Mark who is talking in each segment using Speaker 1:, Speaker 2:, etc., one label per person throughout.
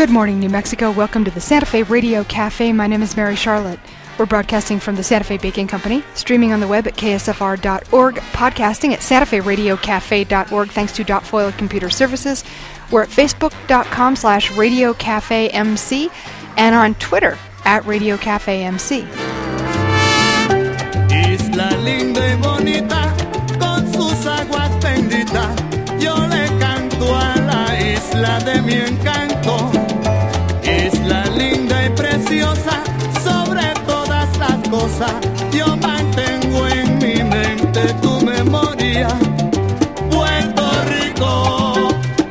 Speaker 1: Good morning, New Mexico. Welcome to the Santa Fe Radio Cafe. My name is Mary Charlotte. We're broadcasting from the Santa Fe Baking Company, streaming on the web at ksfr.org, podcasting at santaferadiocafe.org, thanks to Foil Computer Services. We're at facebook.com/radiocafemc and on Twitter at radiocafemc.
Speaker 2: Isla linda y bonita, con sus aguas benditas, yo le canto a la isla de mi encanto. Isla linda y preciosa, sobre todas las cosas, yo mantengo en mi mente tu memoria, Puerto Rico.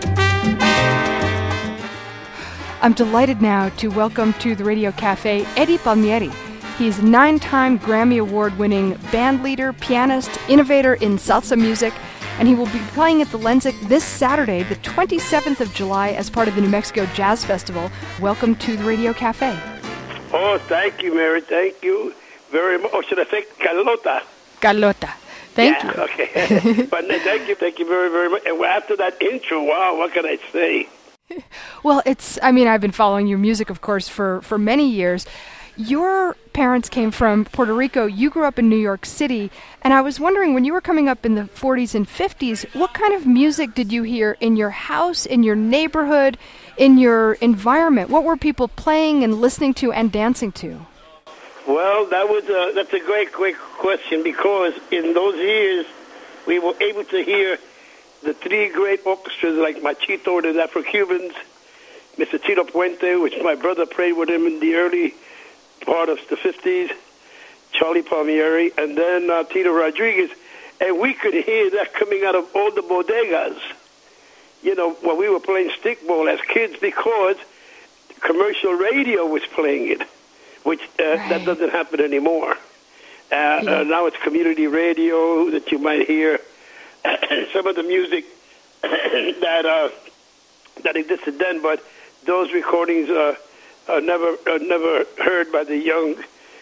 Speaker 1: I'm delighted now to welcome to the Radio Cafe Eddie Palmieri. He's a 9-time Grammy Award-winning band leader, pianist, innovator in salsa music, and he will be playing at the Lenzik this Saturday, the 27th of July, as part of the New Mexico Jazz Festival. Welcome to the Radio Cafe.
Speaker 3: Oh, thank you, Mary. Thank you very much. Oh, should I say Carlota?
Speaker 1: Carlota. Thank you.
Speaker 3: Okay. But thank you very, very much. And after that intro, wow, what can I say?
Speaker 1: Well, I've been following your music, of course, for many years. Your parents came from Puerto Rico. You grew up in New York City. And I was wondering, when you were coming up in the 40s and 50s, what kind of music did you hear in your house, in your neighborhood, in your environment? What were people playing and listening to and dancing to?
Speaker 3: Well, that's a great question, because in those years, we were able to hear the three great orchestras like Machito and the Afro-Cubans, Mr. Tito Puente, which my brother played with him in the early part of the 50s, Charlie Palmieri, and then Tito Rodriguez, and we could hear that coming out of all the bodegas, when we were playing stickball as kids, because commercial radio was playing it, which that doesn't happen anymore. Now it's community radio that you might hear some of the music that existed then, but those recordings are never heard by the young,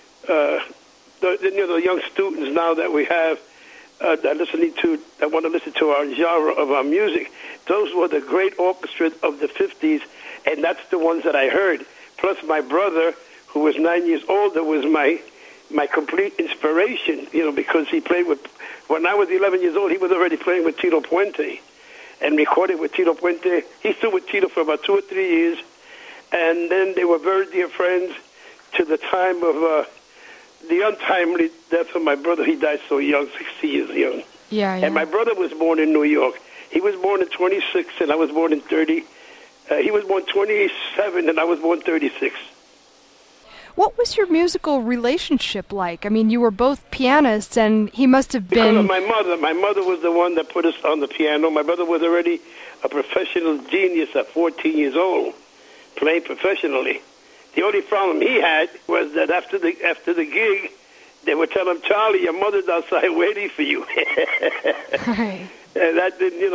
Speaker 3: the young students now that we have that want to listen to our genre of our music. Those were the great orchestras of the 50s, and that's the ones that I heard. Plus, my brother, who was 9 years older, was my complete inspiration. Because he played with. When I was 11 years old, he was already playing with Tito Puente, and recorded with Tito Puente. He stood with Tito for about 2 or 3 years. And then they were very dear friends to the time of the untimely death of my brother. He died so young, 60 years young.
Speaker 1: Yeah.
Speaker 3: And my brother was born in New York. He was born in 26, and I was born in 30. He was born 27, and I was born 36.
Speaker 1: What was your musical relationship like? I mean, you were both pianists, and he must have been...
Speaker 3: Because of my mother. My mother was the one that put us on the piano. My brother was already a professional genius at 14 years old, playing professionally. The only problem he had was that after the gig, they would tell him, "Charlie, your mother's outside waiting for you."
Speaker 1: Right.
Speaker 3: And that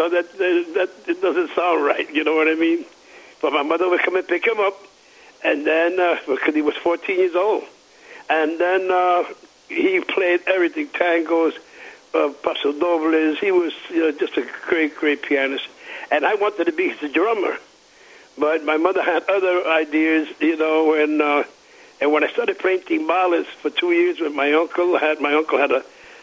Speaker 3: doesn't sound right. You know what I mean? But my mother would come and pick him up, and then because he was 14 years old, and then he played everything: tangos, paso dobles. He was just a great pianist, and I wanted to be his drummer. But my mother had other ideas, and when I started playing timbales for 2 years with my uncle, my uncle had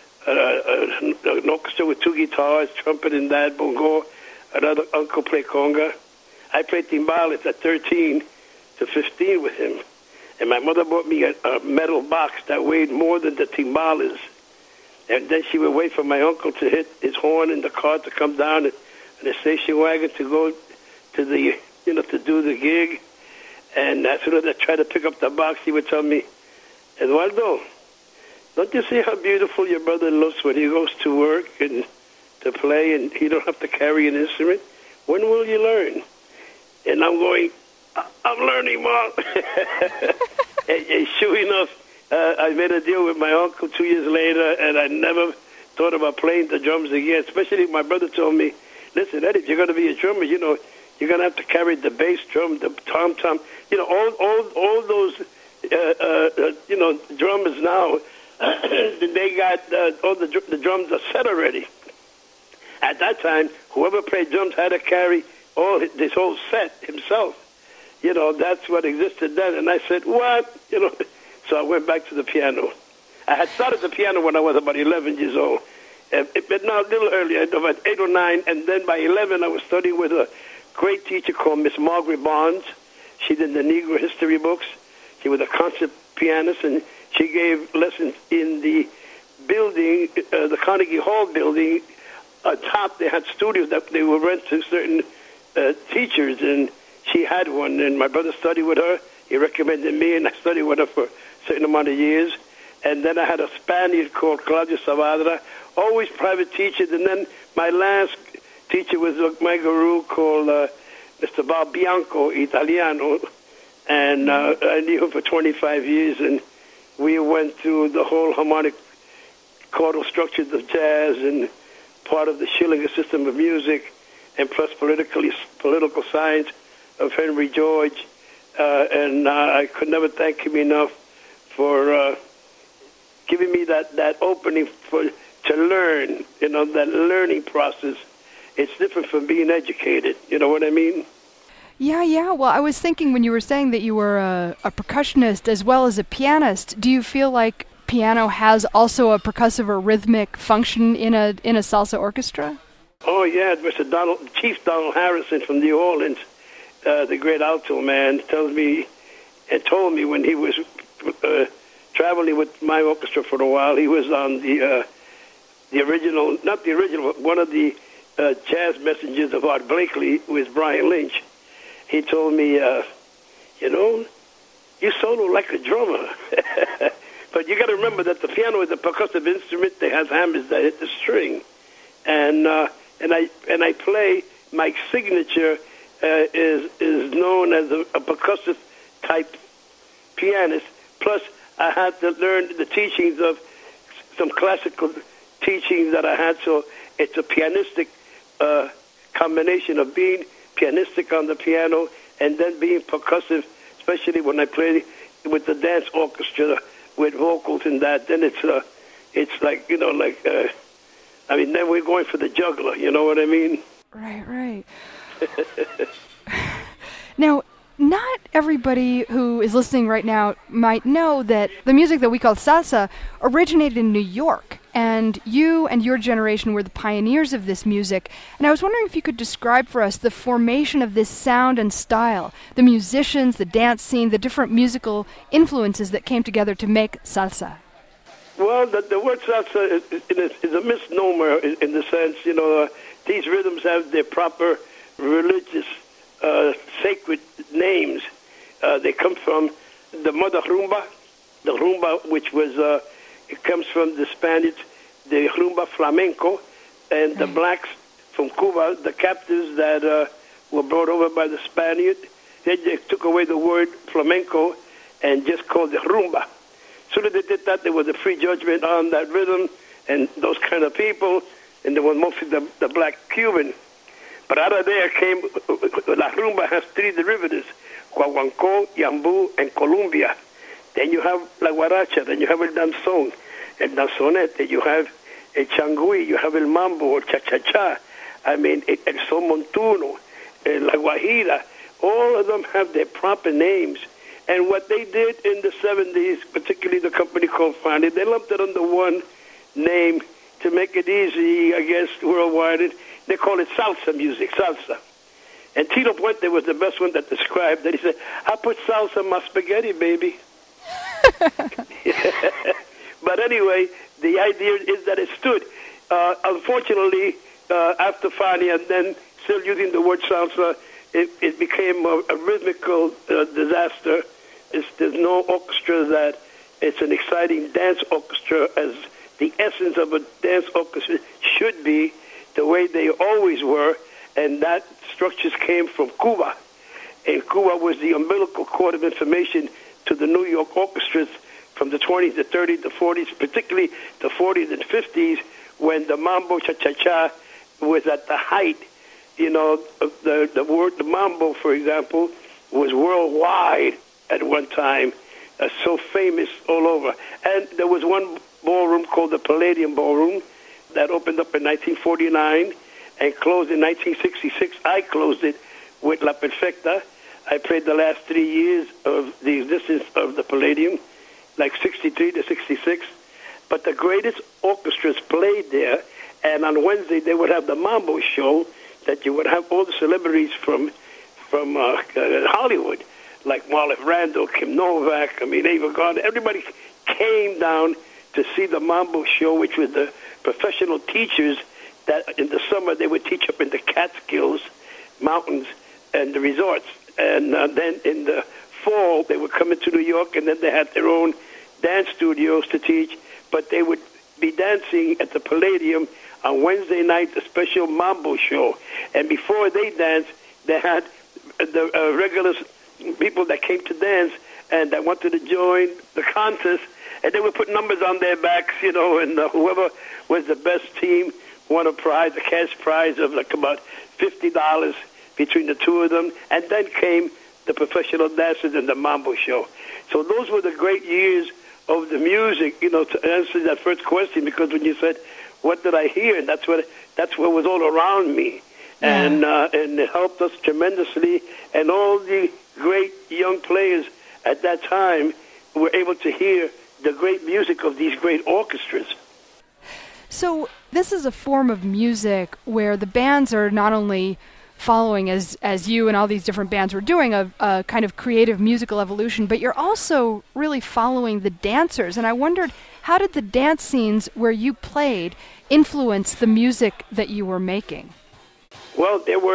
Speaker 3: an orchestra with 2 guitars, trumpet and that, bongo. Another uncle played conga. I played timbales at 13 to 15 with him. And my mother bought me a metal box that weighed more than the timbales. And then she would wait for my uncle to hit his horn in the car to come down in the station wagon to go to the... to do the gig. And as soon as I tried to pick up the box, he would tell me, "Eduardo, don't you see how beautiful your brother looks when he goes to work and to play, and he don't have to carry an instrument? When will you learn?" And I'm going, "I'm learning, Mom." and sure enough, I made a deal with my uncle 2 years later, and I never thought about playing the drums again, especially my brother told me, "Listen, Eddie, if you're going to be a drummer, you're going to have to carry the bass drum, the tom-tom, all those, drummers now, they got all the drums are set already. At that time, whoever played drums had to carry this whole set himself. you know, that's what existed then. And I said, what? You know, so I went back to the piano. I had started the piano when I was about 11 years old. But now a little earlier, about 8 or 9, and then by 11 I was studying with a great teacher called Miss Margaret Barnes. She did the Negro history books. She was a concert pianist, and she gave lessons in the building, the Carnegie Hall building. Top, they had studios that they would rent to certain teachers, and she had one. And my brother studied with her. He recommended me, and I studied with her for a certain amount of years. And then I had a Spaniard called Claudio Savadra, always private teachers. And then my last teacher was my guru called Mr. Bob Bianco, Italiano. And I knew him for 25 years. And we went through the whole harmonic chordal structures of jazz and part of the Schillinger system of music, and plus political science of Henry George. And I could never thank him enough for giving me that opening to learn, you know, that learning process. It's different from being educated, you know what I mean?
Speaker 1: Yeah. Well, I was thinking when you were saying that you were a percussionist as well as a pianist, do you feel like piano has also a percussive or rhythmic function in a salsa orchestra?
Speaker 3: Oh, yeah. Chief Donald Harrison from New Orleans, the great alto man, told me when he was traveling with my orchestra for a while. He was on the original, not the original, but one of the jazz messengers of Art Blakely with Brian Lynch. He told me, you know, you solo like a drummer. But you got to remember that the piano is a percussive instrument that has hammers that hit the string, and I play. My signature is known as a percussive type pianist. Plus, I had to learn the teachings of some classical teachings that I had. So it's a pianistic combination of being pianistic on the piano and then being percussive, especially when I play with the dance orchestra with vocals and that. Then it's like, you know, like, I mean, then we're going for the juggler, you know what I mean?
Speaker 1: Right. Now, not everybody who is listening right now might know that the music that we call salsa originated in New York, and you and your generation were the pioneers of this music. And I was wondering if you could describe for us the formation of this sound and style, the musicians, the dance scene, the different musical influences that came together to make salsa.
Speaker 3: Well, the word salsa is a misnomer in the sense, you know, these rhythms have their proper religious sacred names. They come from the mother rumba, which was, it comes from the Spaniards, the rumba flamenco, and the blacks from Cuba, the captives that were brought over by the Spaniard. They took away the word flamenco and just called it rumba. As soon as they did that, there was a free judgment on that rhythm and those kind of people, and there was mostly the black Cuban. But out of there came, La Rumba has three derivatives, Guaguancó, Yambú, and Colombia. Then you have La Guaracha, then you have El Danzonete, you have El Changui, you have El Mambo, El Cha-Cha-Cha, I mean, El Son Montuno, La Guajira. All of them have their proper names. And what they did in the 70s, particularly the company called Fani, they lumped it under one name to make it easy, I guess, worldwide. They call it salsa music, salsa. And Tito Puente was the best one that described that. He said, I put salsa in my spaghetti, baby. But anyway, the idea is that it stood. Unfortunately, after Fani and then still using the word salsa, it became a rhythmical disaster. There's no orchestra that it's an exciting dance orchestra as the essence of a dance orchestra should be, the way they always were, and that structures came from Cuba. And Cuba was the umbilical cord of information to the New York orchestras from the 20s, the 30s, the 40s, particularly the 40s and 50s, when the mambo cha-cha-cha was at the height. You know, the word, the mambo, for example, was worldwide at one time, so famous all over. And there was one ballroom called the Palladium Ballroom that opened up in 1949 and closed in 1966. I closed it with La Perfecta. I played the last 3 years of the existence of the Palladium, like 63 to 66. But the greatest orchestras played there, and on Wednesday they would have the Mambo show that you would have all the celebrities from Hollywood, like Marlon Randall, Kim Novak, Ava Gardner. Everybody came down to see the Mambo show, which was the professional teachers that in the summer they would teach up in the Catskills Mountains and the resorts. And then in the fall they would come into New York, and then they had their own dance studios to teach. But they would be dancing at the Palladium on Wednesday night, the special Mambo show. And before they danced, they had the regular people that came to dance and that wanted to join the contest. And they would put numbers on their backs, and whoever was the best team won a prize, a cash prize of like about $50 between the two of them. And then came the professional dancers and the Mambo show. So those were the great years of the music, to answer that first question, because when you said, what did I hear? That's what was all around me. Yeah. And it helped us tremendously. And all the great young players at that time were able to hear the great music of these great orchestras.
Speaker 1: So this is a form of music where the bands are not only following, as you and all these different bands were doing, a kind of creative musical evolution, but you're also really following the dancers. And I wondered, how did the dance scenes where you played influence the music that you were making?
Speaker 3: Well,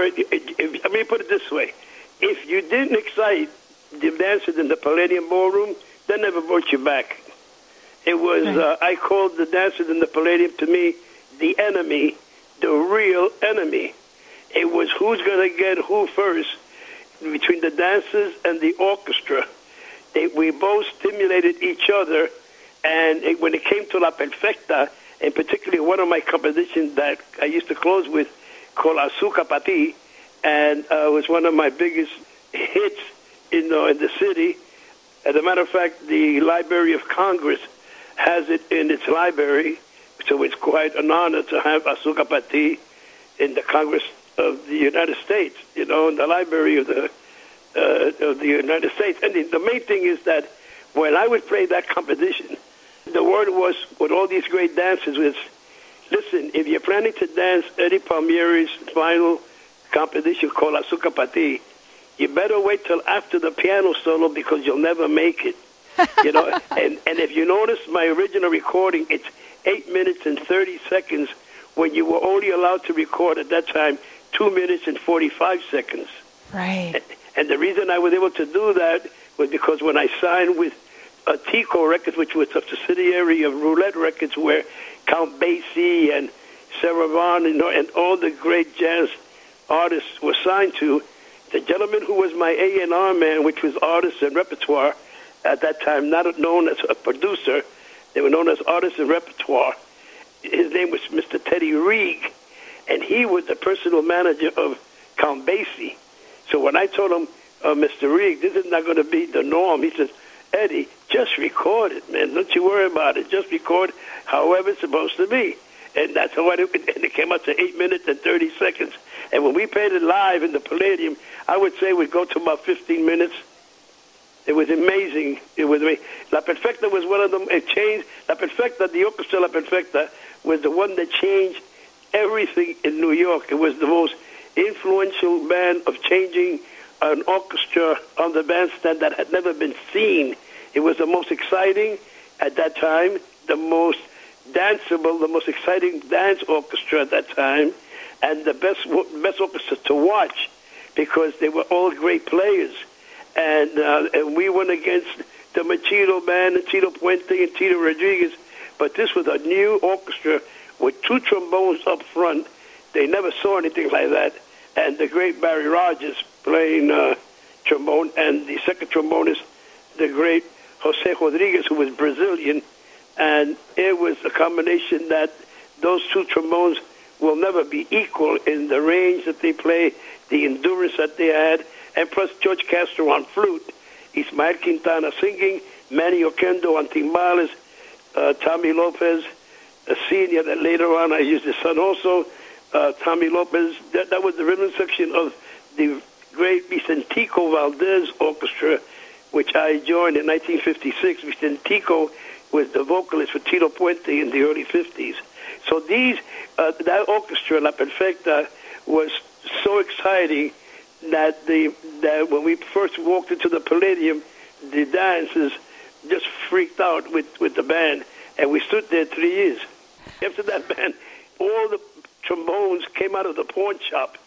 Speaker 3: let me put it this way. If you didn't excite the dancers in the Palladium Ballroom, they never brought you back. It was, right. I called the dancers in the Palladium, to me, the enemy, the real enemy. It was who's going to get who first between the dancers and the orchestra. We both stimulated each other, and when it came to La Perfecta, and particularly one of my compositions that I used to close with, called Azúcar Pa' Ti, and was one of my biggest hits in the city. As a matter of fact, the Library of Congress has it in its library, so it's quite an honor to have Azúcar Pa' Ti in the Congress of the United States, in the Library of the United States. And the main thing is that when I would play that composition, the word was, with all these great dancers, was, listen, if you're planning to dance Eddie Palmieri's final composition called Azúcar Pa' Ti, you better wait till after the piano solo, because you'll never make it. And if you notice my original recording, it's 8 minutes and 30 seconds when you were only allowed to record at that time 2 minutes and 45 seconds.
Speaker 1: Right.
Speaker 3: And the reason I was able to do that was because when I signed with Tico Records, which was a subsidiary of Roulette Records, where Count Basie and Sarah Vaughan and all the great jazz artists were signed to, the gentleman who was my A&R man, which was artists and repertoire, at that time not known as a producer, they were known as artists and repertoire. His name was Mr. Teddy Reeg, and he was the personal manager of Count Basie. So when I told him, Mr. Reeg, this is not going to be the norm, he says, Eddie, just record it, man. Don't you worry about it. Just record however it's supposed to be. And that's how it came out to 8 minutes and 30 seconds. And when we played it live in the Palladium, I would say we'd go to about 15 minutes. It was amazing. It was amazing. La Perfecta was one of them. It changed. La Perfecta, the Orchestra La Perfecta, was the one that changed everything in New York. It was the most influential band of changing an orchestra on the bandstand that had never been seen. It was the most exciting at that time, the most danceable, the most exciting dance orchestra at that time, and the best orchestra to watch, because they were all great players. And we went against the Machito band, and Tito Puente and Tito Rodriguez, but this was a new orchestra with 2 trombones up front. They never saw anything like that. And the great Barry Rogers playing trombone, and the second trombonist, the great Jose Rodriguez, who was Brazilian. And it was a combination that those 2 trombones will never be equal in the range that they play, the endurance that they had, and plus George Castro on flute, Ismael Quintana singing, Manny Oquendo on timbales, Tommy Lopez, Senior, that later on I used his son also, Tommy Lopez. That was the rhythm section of the great Vicentico Valdez Orchestra, which I joined in 1956, which then Tico was the vocalist for Tito Puente in the early 50s. So that orchestra, La Perfecta, was so exciting that when we first walked into the Palladium, the dancers just freaked out with the band, and we stood there 3 years. After that band, all the trombones came out of the pawn shop,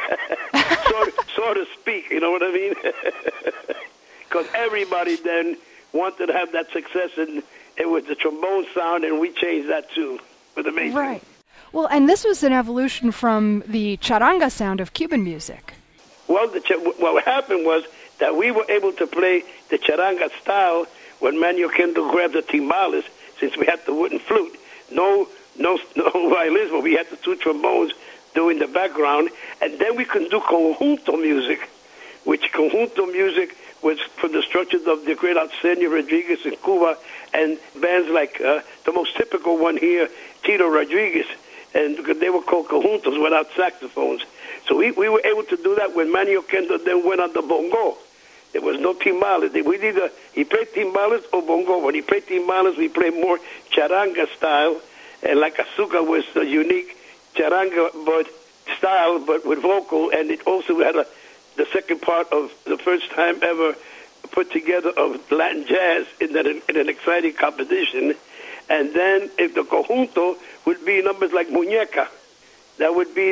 Speaker 3: so to speak, you know what I mean? Because everybody then wanted to have that success, and it was the trombone sound, and we changed that too. It was amazing.
Speaker 1: Right. Well, and this was an evolution from the charanga sound of Cuban music.
Speaker 3: Well, what happened was that we were able to play the charanga style when Manuel Kendo grabbed the timbales, since we had the wooden flute. No violins, but we had the two trombones doing the background. And then we could do conjunto music, which conjunto music was from the structures of the great Arsenio Rodriguez in Cuba, and bands like the most typical one here, Tito Rodriguez, and they were called conjuntos without saxophones. So we were able to do that when Manuel Kendo then went on the bongo. There was no timbales. He played timbales or bongo. When he played timbales, we played more charanga style, and like Azúcar was a unique charanga style, but with vocal, and it also had the second part of the first time ever put together of Latin jazz in an exciting competition. And then if the conjunto would be numbers like Muñeca, that would be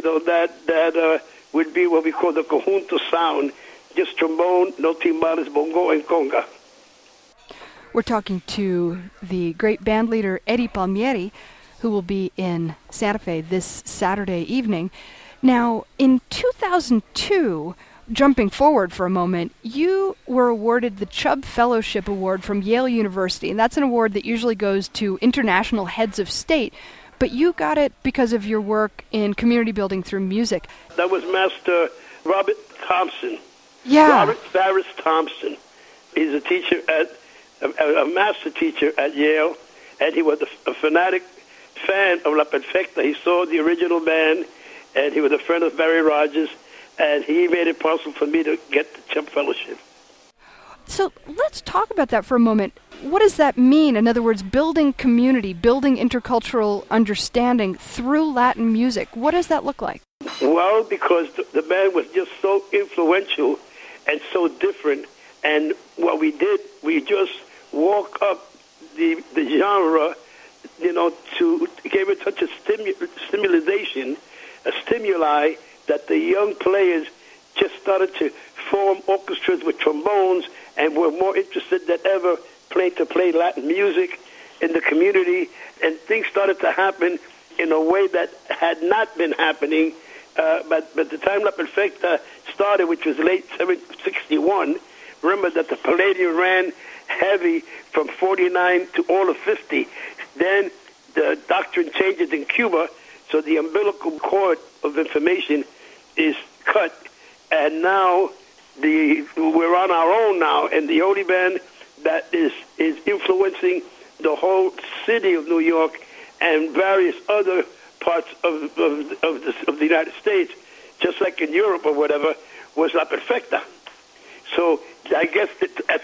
Speaker 3: that would be what we call the conjunto sound, just trombone, no timbales, bongo, and conga.
Speaker 1: We're talking to the great band leader Eddie Palmieri, who will be in Santa Fe this Saturday evening. Now, in 2002, jumping forward for a moment, you were awarded the Chubb Fellowship Award from Yale University, and that's an award that usually goes to international heads of state, but you got it because of your work in community building through music.
Speaker 3: That was Master Robert Thompson.
Speaker 1: Yeah.
Speaker 3: Robert Farris Thompson. He's a teacher a master teacher at Yale, and he was a fanatic fan of La Perfecta. He saw the original band, and he was a friend of Barry Rogers, and he made it possible for me to get the Chubb Fellowship.
Speaker 1: So let's talk about that for a moment. What does that mean? In other words, building community, building intercultural understanding through Latin music. What does that look like?
Speaker 3: Well, because the band was just so influential and so different. And what we did, we just walk up the genre, gave it such a stimuli that the young players just started to form orchestras with trombones and were more interested than ever to play Latin music in the community. And things started to happen in a way that had not been happening. But the time La Perfecta started, which was late 1961, remember that the Palladium ran heavy from 49 to all of 50. Then the doctrine changes in Cuba, so the umbilical cord of information is cut, and now we're on our own now, and the only band that is influencing the whole city of New York and various other parts of the United States, just like in Europe or whatever, was La Perfecta. So I guess that's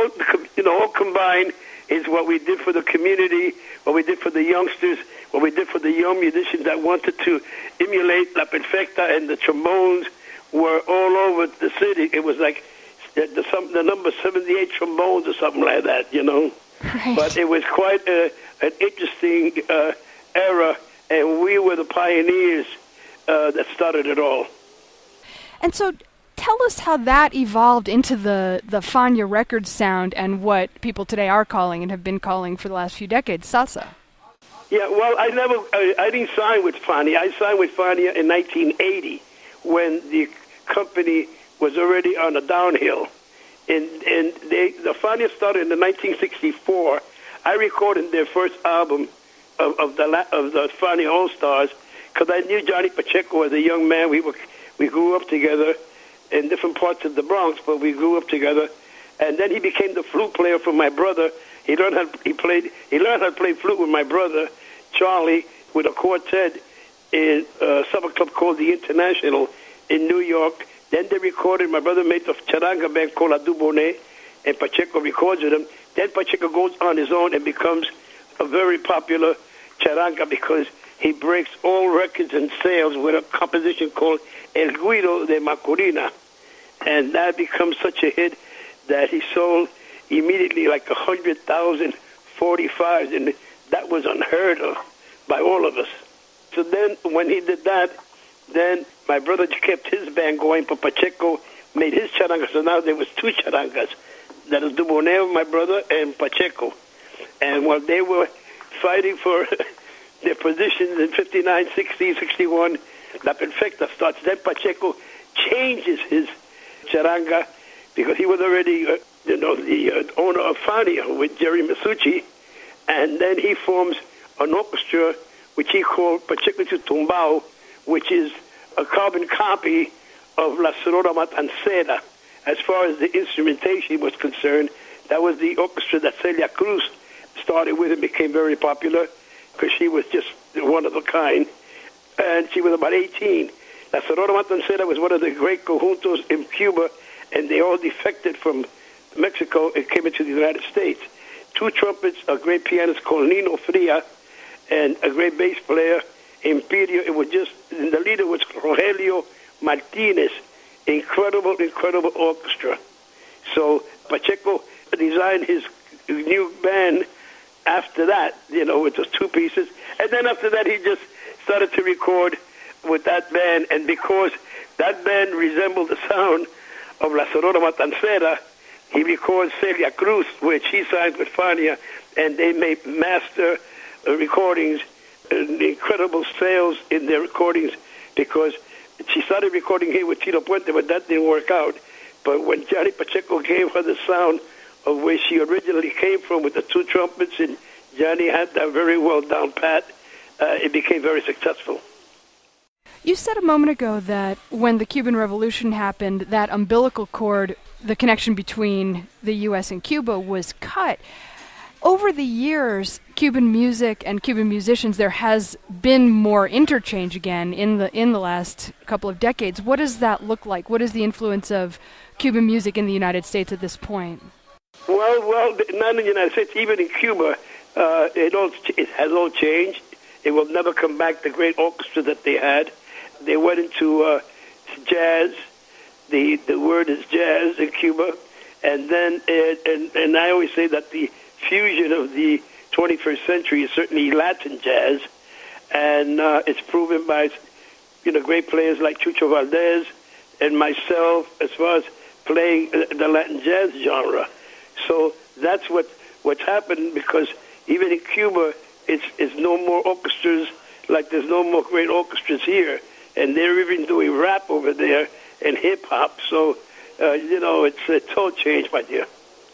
Speaker 3: all combined is what we did for the community, what we did for the youngsters, what we did for the young musicians that wanted to emulate La Perfecta, and the trombones were all over the city. It was like the number 78 trombones or something like that,
Speaker 1: Right.
Speaker 3: But it was quite an interesting era, and we were the pioneers that started it all.
Speaker 1: And so tell us how that evolved into the Fania Records sound and what people today are calling and have been calling for the last few decades, salsa.
Speaker 3: Yeah, well, I didn't sign with Fania. I signed with Fania in 1980 when the company was already on a downhill. And the Fania started in 1964. I recorded their first album of the Fania All Stars because I knew Johnny Pacheco as a young man. We grew up together in different parts of the Bronx, but we grew up together. And then he became the flute player for my brother. He learned how to play flute with my brother Charlie with a quartet in a summer club called the International in New York. Then they recorded, my brother made a charanga band called La Dubonnet, and Pacheco records with him. Then Pacheco goes on his own and becomes a very popular charanga because he breaks all records and sales with a composition called El Guido de Macorina. And that becomes such a hit that he sold immediately like 100,000 45s, and that was unheard of by all of us. So then when he did that, then my brother kept his band going, but Pacheco made his charanga, so now there was two charangas. That is Dubonnet, my brother, and Pacheco. And while they were fighting for their positions in 59, 60, 61, La Perfecta starts. Then Pacheco changes his charanga because he was already, the owner of Fania with Jerry Masucci, and then he forms an orchestra which he called Pacheco Tumbao, which is a carbon copy of La Sonora Matancera. As far as the instrumentation was concerned, that was the orchestra that Celia Cruz started with and became very popular because she was just one of a kind. And she was about 18. La Sonora Matancera was one of the great conjuntos in Cuba, and they all defected from Mexico and came into the United States. Two trumpets, a great pianist called Nino Fria, and a great bass player, Imperio. It was just, and the leader was Rogelio Martinez. Incredible, incredible orchestra. So Pacheco designed his new band after that, with those two pieces. And then after that, he just started to record with that band. And because that band resembled the sound of La Sonora Matancera, he records Celia Cruz, which he signed with Fania, and they made master recordings, incredible sales in their recordings, because she started recording here with Tito Puente, but that didn't work out. But when Johnny Pacheco gave her the sound of where she originally came from with the two trumpets, and Johnny had that very well down pat, it became very successful.
Speaker 1: You said a moment ago that when the Cuban Revolution happened, that umbilical cord, the connection between the U.S. and Cuba, was cut. Over the years, Cuban music and Cuban musicians, there has been more interchange again in the last couple of decades. What does that look like? What is the influence of Cuban music in the United States at this point?
Speaker 3: Well, not in the United States, even in Cuba, it has all changed. It will never come back, the great orchestra that they had. They went into jazz. The word is jazz in Cuba. And then, and I always say that the fusion of the 21st century is certainly Latin jazz, and it's proven by great players like Chucho Valdez and myself as far as playing the Latin jazz genre. So that's what's happened, because even in Cuba, it's no more orchestras, like there's no more great orchestras here, and they're even doing rap over there and hip hop. So it's all changed, my dear.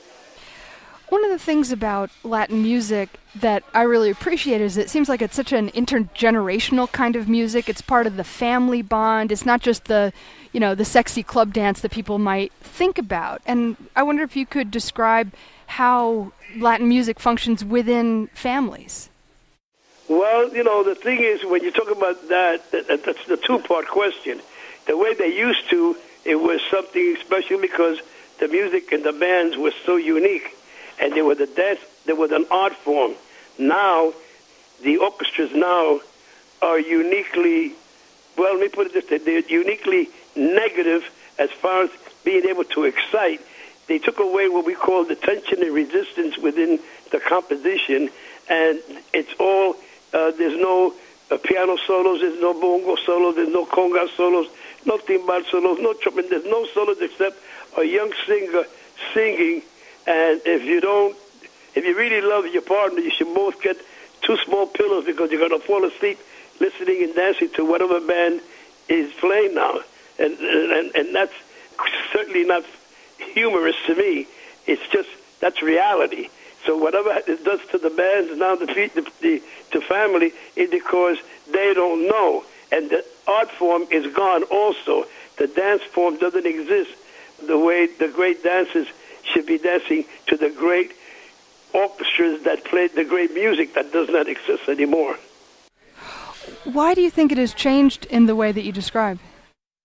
Speaker 1: One of the things about Latin music that I really appreciate is it seems like it's such an intergenerational kind of music. It's part of the family bond. It's not just the sexy club dance that people might think about. And I wonder if you could describe how Latin music functions within families.
Speaker 3: Well, the thing is, when you talk about that's the two-part question. The way they used to, it was something special because the music and the bands were so unique. And they were the dance, they were an art form. Now, the orchestras now are uniquely, well, let me put it this way, they're uniquely negative as far as being able to excite. They took away what we call the tension and resistance within the composition, and it's all, there's no piano solos, there's no bongo solos, there's no conga solos, no timbal solos, no trumpet, there's no solos except a young singer singing. And if you really love your partner, you should both get two small pillows, because you're going to fall asleep listening and dancing to whatever band is playing now. And that's certainly not humorous to me. It's just, that's reality. So whatever it does to the bands now, to family, is because they don't know. And the art form is gone also. The dance form doesn't exist the way the great dancers should be dancing to the great orchestras that played the great music that does not exist anymore.
Speaker 1: Why do you think it has changed in the way that you describe?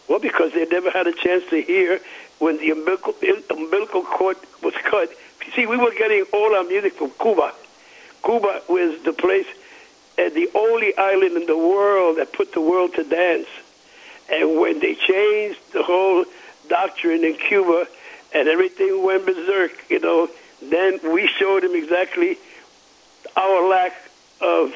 Speaker 3: Well, because they never had a chance to hear when the umbilical cord was cut. You see, we were getting all our music from Cuba. Cuba was the place, the only island in the world that put the world to dance. And when they changed the whole doctrine in Cuba and everything went berserk, then we showed them exactly our lack of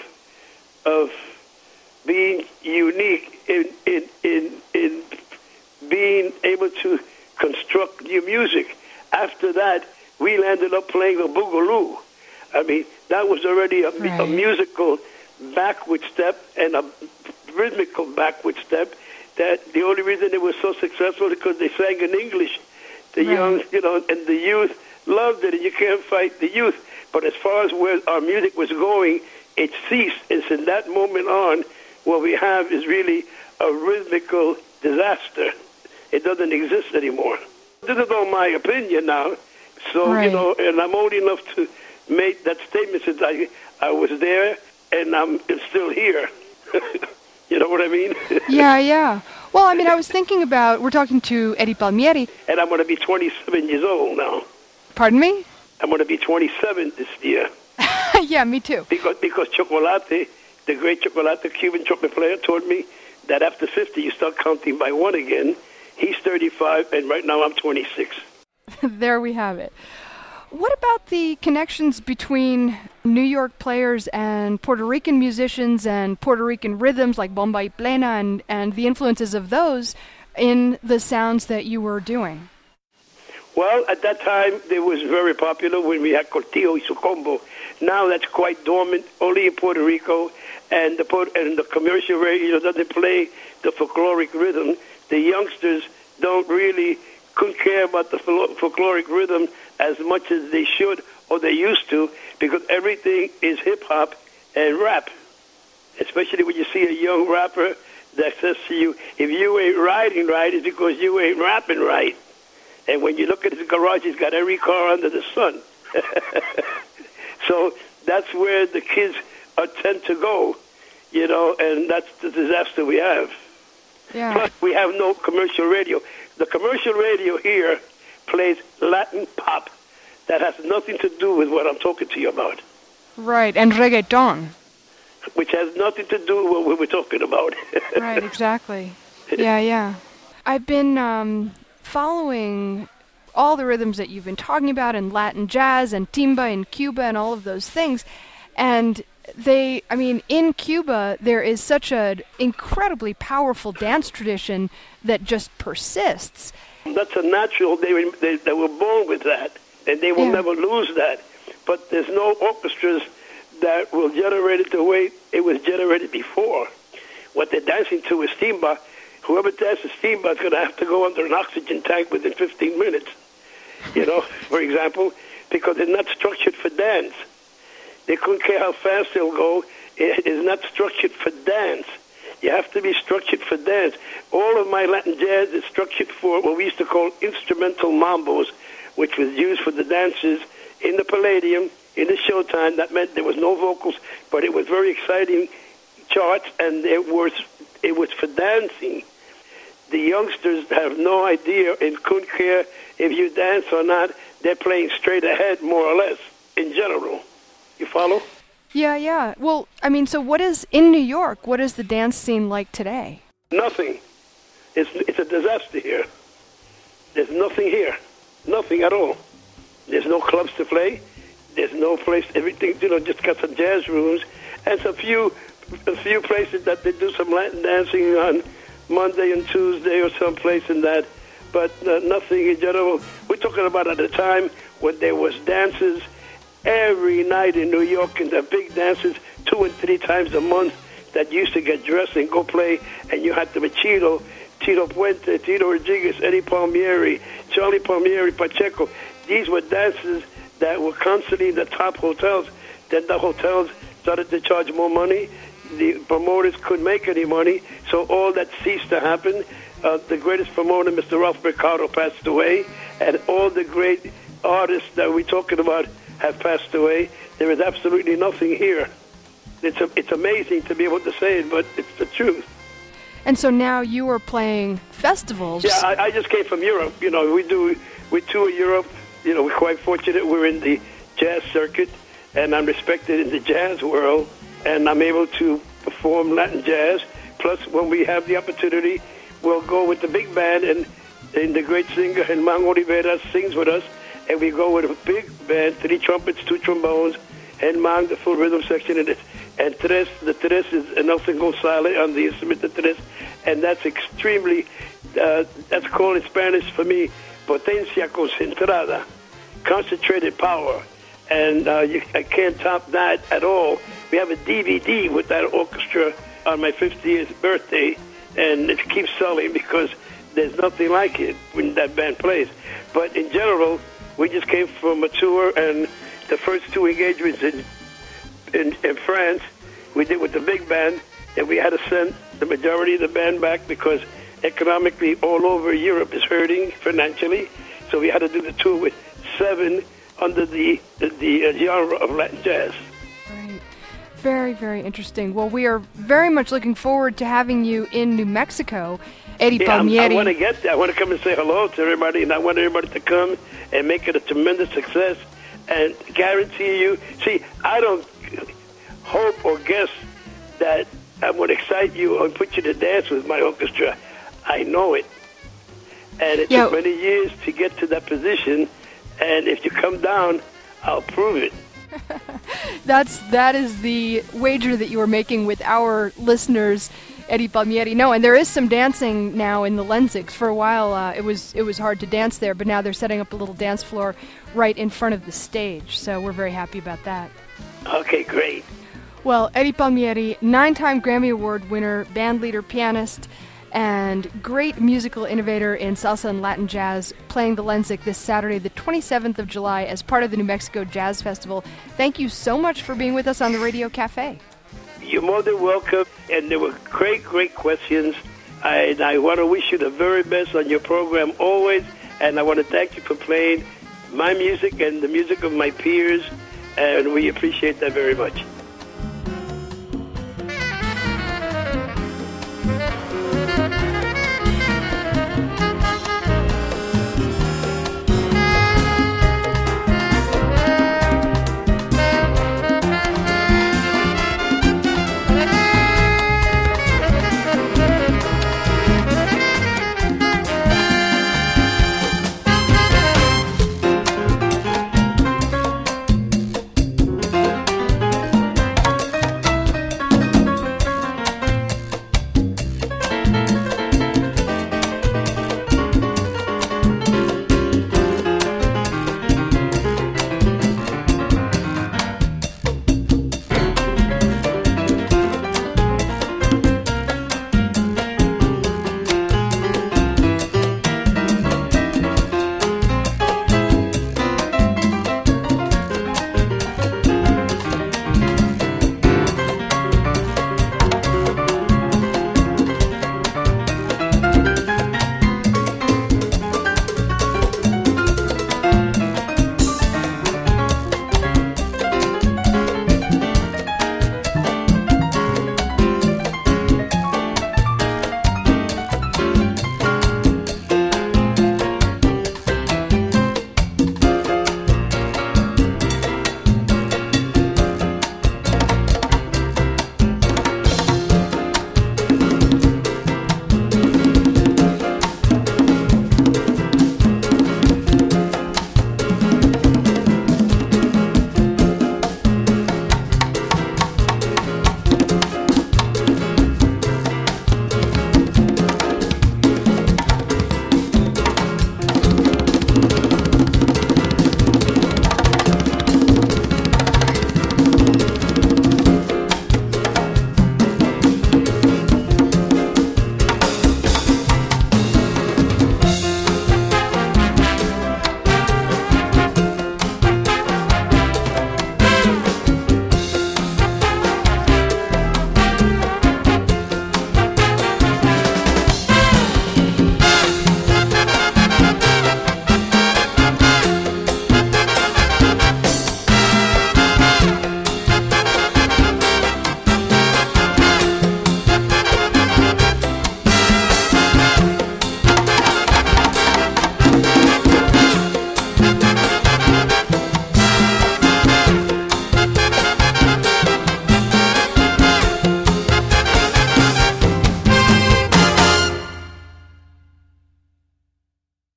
Speaker 3: being unique in being able to construct new music. After that, we landed up playing a boogaloo. I mean, that was already a musical backward step and a rhythmical backward step. That the only reason it was so successful is because they sang in English. The young, and the youth loved it, and you can't fight the youth. But as far as where our music was going, it ceased. And from that moment on, what we have is really a rhythmical disaster. It doesn't exist anymore. This is all my opinion now. So, and I'm old enough to make that statement since I was there, and I'm still here. You know what I mean?
Speaker 1: Yeah. Well, I mean, I was thinking about, we're talking to Eddie Palmieri.
Speaker 3: And I'm going to be 27 years old now.
Speaker 1: Pardon me?
Speaker 3: I'm going to be 27 this year.
Speaker 1: Yeah, me too.
Speaker 3: Because Chocolate, the great Chocolate, Cuban trumpet player, told me that after 50, you start counting by one again. He's 35, and right now I'm 26.
Speaker 1: There we have it. What about the connections between New York players and Puerto Rican musicians and Puerto Rican rhythms like bomba y plena and the influences of those in the sounds that you were doing?
Speaker 3: Well, at that time, it was very popular when we had Cortillo y su combo. Now that's quite dormant, only in Puerto Rico, and the commercial radio doesn't play the folkloric rhythm. The youngsters couldn't care about the folkloric rhythm as much as they should or they used to, because everything is hip-hop and rap, especially when you see a young rapper that says to you, if you ain't riding right, it's because you ain't rapping right. And when you look at his garage, he's got every car under the sun. So that's where the kids tend to go, and that's the disaster we have.
Speaker 1: Yeah.
Speaker 3: Plus, we have no commercial radio. The commercial radio here plays Latin pop that has nothing to do with what I'm talking to you about.
Speaker 1: Right, and reggaeton.
Speaker 3: Which has nothing to do with what we're talking about.
Speaker 1: Right, exactly. Yeah. I've been following all the rhythms that you've been talking about in Latin jazz and timba in Cuba and all of those things. And in Cuba, there is such an incredibly powerful dance tradition that just persists.
Speaker 3: That's a natural, they were born with that, and they will never lose that. But there's no orchestras that will generate it the way it was generated before. What they're dancing to is timba. Whoever dances timba is going to have to go under an oxygen tank within 15 minutes, for example, because it's not structured for dance. They couldn't care how fast they'll go. It is not structured for dance. You have to be structured for dance. All of my Latin jazz is structured for what we used to call instrumental mambos, which was used for the dancers in the Palladium, in the showtime. That meant there was no vocals, but it was very exciting charts, and it was for dancing. The youngsters have no idea and couldn't care if you dance or not. They're playing straight ahead, more or less, in general. You follow?
Speaker 1: Yeah. Well, so what is, in New York, what is the dance scene like today?
Speaker 3: Nothing. It's a disaster here. There's nothing here. Nothing at all. There's no clubs to play. There's no place, everything, just got some jazz rooms and a few places that they do some Latin dancing on Monday and Tuesday or someplace in that, but nothing in general. We're talking about at a time when there was dances every night in New York, and the big dances 2 and 3 times a month that used to get dressed and go play, and you had to be Tito Puente, Tito Rodriguez, Eddie Palmieri, Charlie Palmieri, Pacheco. These were dances that were constantly in the top hotels. Then the hotels started to charge more money. The promoters couldn't make any money, so all that ceased to happen. The greatest promoter, Mr. Ralph Mercado, passed away, and all the great artists that we're talking about have passed away. There is absolutely nothing here. It's amazing to be able to say it, but it's the truth.
Speaker 1: And so now you are playing festivals.
Speaker 3: Yeah, I just came from Europe. You know, we tour Europe. You know, we're quite fortunate. We're in the jazz circuit, and I'm respected in the jazz world, and I'm able to perform Latin jazz. Plus, when we have the opportunity, we'll go with the big band, and the great singer Germán Olivera sings with us, and we go with a big band, 3 trumpets, 2 trombones, Germán, the full rhythm section, and tres, the tres is Nelson Gonzalez on the instrument, the tres, and that's extremely, that's called in Spanish for me, potencia concentrada, concentrated power, and I can't top that at all. We have a DVD with that orchestra on my 50th birthday, and it keeps selling because there's nothing like it when that band plays. But in general, we just came from a tour, and the first 2 engagements in France, we did with the big band, and we had to send the majority of the band back because economically all over Europe is hurting financially. So we had to do the tour with 7 under the genre of Latin jazz.
Speaker 1: Right. Very, very interesting. Well, we are very much looking forward to having you in New Mexico. Eddie Palmieri.
Speaker 3: I want to get there. I want to come and say hello to everybody, and I want everybody to come and make it a tremendous success. And guarantee you, see, I don't hope or guess that I'm going to excite you or put you to dance with my orchestra. I know it. And it took many years to get to that position. And if you come down, I'll prove it.
Speaker 1: That is the wager that you are making with our listeners, Eddie Palmieri. No, and there is some dancing now in the Lenzigs. For a while, it was hard to dance there, but now they're setting up a little dance floor right in front of the stage. So we're very happy about that.
Speaker 3: Okay, great.
Speaker 1: Well, Eddie Palmieri, 9-time Grammy Award winner, band leader, pianist, and great musical innovator in salsa and Latin jazz, playing the Lenzig this Saturday, the 27th of July, as part of the New Mexico Jazz Festival. Thank you so much for being with us on the Radio Cafe.
Speaker 3: You're more than welcome, and there were great, great questions. I want to wish you the very best on your program always, and I want to thank you for playing my music and the music of my peers, and we appreciate that very much.